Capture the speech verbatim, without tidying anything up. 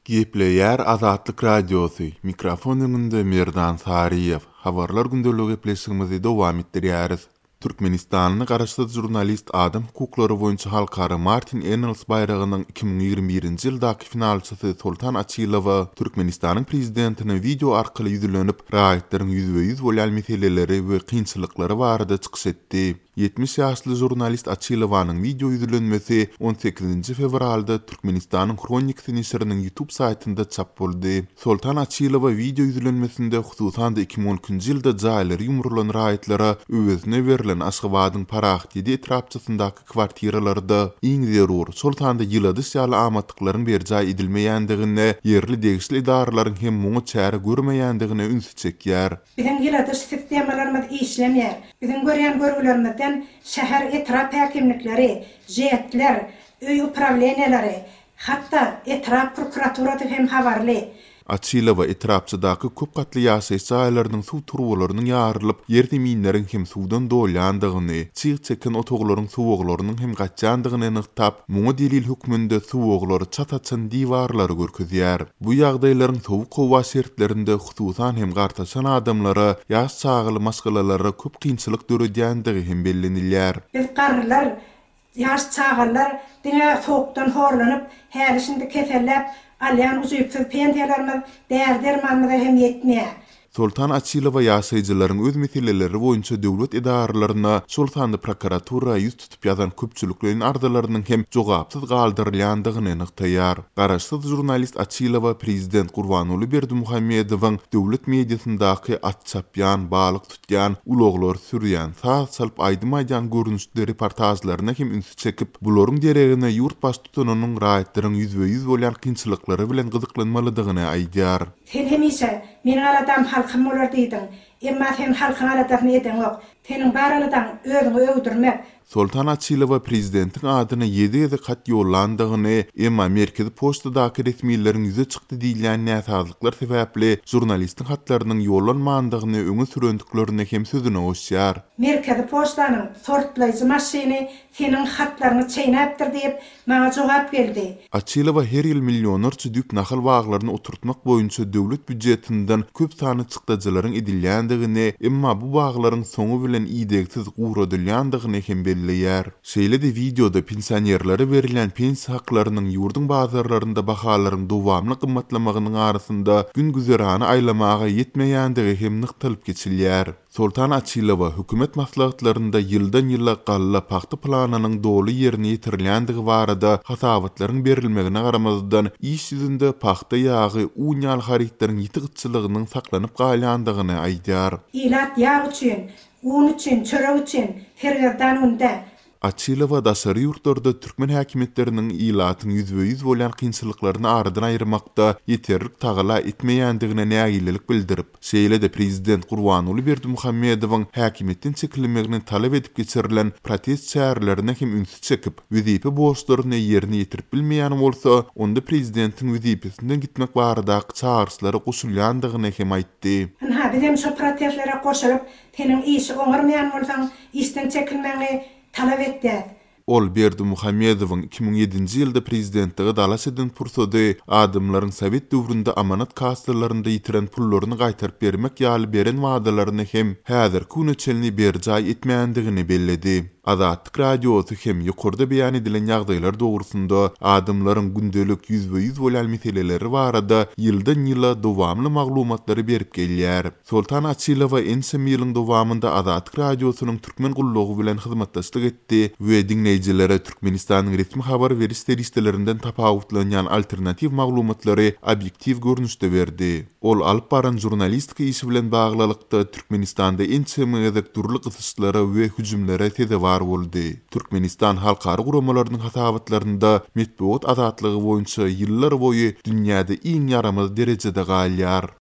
Gepleyer Azatlyk Radiosu. Mikrofon önünde Merdan Sariyev. Habarlar gündölügi gepleşigimizi dowam etdirýäris. Türkmenistanyň garaşsyz jurnalist adam hukuklary boýunça halkara Martin Ennals baýragynyň iki bin ýigirme birinji ýyldaky finalçysy Sultan Achilowa Türkmenistanyň prezidentine video arkaly ýüzlenip, raýatlaryň ýüzbe ýüz bolýan meseleleri we kynçylyklary barada çykyş etdi. yetmiş ýaşly jurnalist Achilowanyň video ýüzlenmesi on sekizinji fevralda Türkmenistanyň Kronik nesiriniň YouTube saýtynda çap boldy. Sultan Achilowa video ýüzlenmesinde hususan da iki bin on üçinji ýylda jaýlary ýumrulan raýatlara öwesine berilen Aşgabatyň Paraxtedi etrapçysyndaky kwartiralarda iň zerur Sultanda ýyladys ýaly amatlyklaryň berjä edilmeýändigine, yerli degişli idaralaryň hem muňa çäre görmeýändigine ünsü çekýär. Bizim ýyladys sistemalarymyz işlemýär. Bizim görýän görülerimiz şäher etrap häkimlikleri, jetler, öý upravleniýalary, hatda etrap prokuraturady hem habarly. Achilowa etrapçydaky köp gatly ýaşaýyş jaýlarynyň suw turbalarynyň ýarylyp, ýerdeminleriň hem suwdan dolýandygyny, çyg çeken otoglaryň suwuglarynyň hem gatjandygyny anyktap, muňa delil hukmynda suwuglary çataçan diwarlary görkezýär. Bu ýagdaýlaryň sowuk gowa şertlerinde hususan hem gartaşan adamlara, ýaş çağly maskalalara köp kynçylyk döredýändigi hem bellenilýär. Biz garrylar, ýaş çağlar diňe sowukdan horlanyp, häli şimdi keselläp alyan uzypsyz pendiýalarymyz där dermanymyza hem ýetmeýär. Sultan Achilowa ýaşaýjylaryň öz meseleleri boýunça döwlet idaralaryna Sultanda prokuratura ýüz tutup ýazan köpçülikleriň ardalarynyň hem jogapsyz galdyrylýandygyny anyktaýar. Garaşsyz jurnalist Achilowa prezident Gurbanuly Berdimuhammedowyň döwlet mediasyndaky atçapýan, balyk tutýan, uloglar sürýän, saz salyp aýdymaýan görnüşleri reportajlaryna hem ünsü çekip, bularyň deregine ýurt baş tutananyň raýatlaryň ýüzbe ýüz bolýan kynçylyklary bilen gyzyklanmalydygyny aýdýar. Sen hemişe men aladam halkym bolar diýdiň. Emma sen halkyň aladam edin ok. Senin baralydan özüňi öwdürmek. Sultan Achilowa prezidentiň adyna ýedi ýedi kat ýollandygyny, emma merkezi poçtadaky resmiýetleriň ýüze çykdy diýilen näsazlyklar sebäpli jurnalistiň hatlarynyň ýollanmandygyny öňe sürendiklerini hem sözüne goşýar. Merkezi poçtanyň sortlaýjy maşyny senin hatlaryny çeýnäpdir diýip maňa jogap berdi. Achilowa her ýyl millionlarça düp nahal waglaryny oturtmak boýunça döwlet büdjetinden köp sany çykdyjylaryň edilýändigini, emma bu waglaryň soňu bilen iýdegsiz gurulýandygyny hem belleýär. Şeýle de videoda pensionerlere berilen pensiýa haklarynyň ýurdun bazarlarynda bahalaryň dowamly gymmatlamagynyň arasynda gün güzerany aýlamaga ýetmeýändigi hem nyktalyp geçilýär. Sultan Achilowa hökümet maslahatlarynda ýyldan ýyla galla paxta planynyň doly ýerine ýetirilýändigi barada hasabatlaryň berilmegine garamazdan iş ýüzünde paxta ýagy uňal haritlaryň ýitigitçiligining saklanyp galýandygyny aýdýar. Ilat ýag üçin, un üçin, çörek üçin hergerdan unda. Achilowa daşary ýurtlarda türkmen häkimetleriniň ilatyň ýüzbe ýüz bolýan kynçylyklaryny aradan aýyrmakda ýeterlik tagala etmeýändigine nägilelik bildirip, şeýle de prezident Gurbanuly Berdimuhammedowyň häkimetden çekilmegini talap edip geçirilen protest çärelerine hem ünsü çekip, wezipe borçlaryny ýerine ýetirip bilmeýän bolsa, onda prezidentiň wezipesinden gitmek baradaky çağrışlary goşulýandygyny hem aýtdy. Ha, bizim şu protestlere goşulyp, senin işi oňarmaýan bolsaň, işden çekilmegini talap etdi. Ol Berdimuhammedowyň iki bin ýedinji ýylda prezidentligi dalaş eden pursady adamlaryň Sowet döwründe amanat kassalarynda ýitiren pullaryny gaýtaryp bermek ýaly beren wagdalaryny hem häzir küneçelini berjä etmeýändigini belledi. Azatlyk Radiosu hem ýokurda beýan edilen ýagdaýlar dogrusynda adamlaryň gündelik ýüzbe ýüz bolýan meseleleri barada ýyldan ýyla dowamly maglumatlary berip gelýär. Sultan Achilowa ense ýylyň dowamynda Azatlyk Radiosynyň türkmen gullugy bilen hyzmatdaşlyk etdi we dinleýjilere Türkmenistanyň resmi habar beriş serýistelerinden tapawutlanýan alternativ maglumatlary obyektiv görnüşde berdi. Ol alyp baran jurnalistika işi bilen baglylykda Türkmenistanda ense meňzek turly gysyşlara we hüjümlere tede bar boldy. Türkmenistan halkary guramalarynyň hasabatlarynda metbuat azatlygy boýunça ýyllar boýy dünýäde iň ýaramaz derejede galýar.